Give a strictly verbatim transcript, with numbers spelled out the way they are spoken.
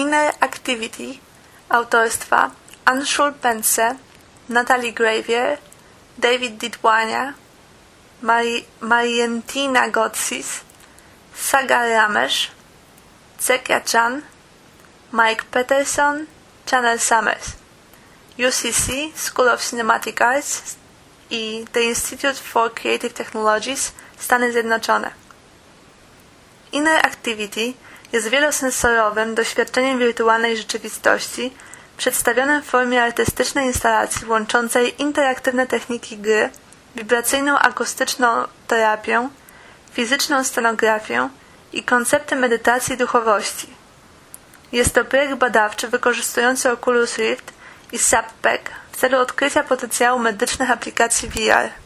Inner Activity autorstwa Anshul Pense, Natalie Gravier, David Didwania, Mari- Marientina Gotsis, Sagar Ramesh, Zekya Chan, Mike Peterson, Chanel Summers. U C C, School of Cinematic Arts i The Institute for Creative Technologies, Stany Zjednoczone. Inner Activity jest wielosensorowym doświadczeniem wirtualnej rzeczywistości przedstawionym w formie artystycznej instalacji łączącej interaktywne techniki gry, wibracyjną akustyczną terapię, fizyczną scenografię i koncepty medytacji i duchowości. Jest to projekt badawczy wykorzystujący Oculus Rift i SubPac w celu odkrycia potencjału medycznych aplikacji V R.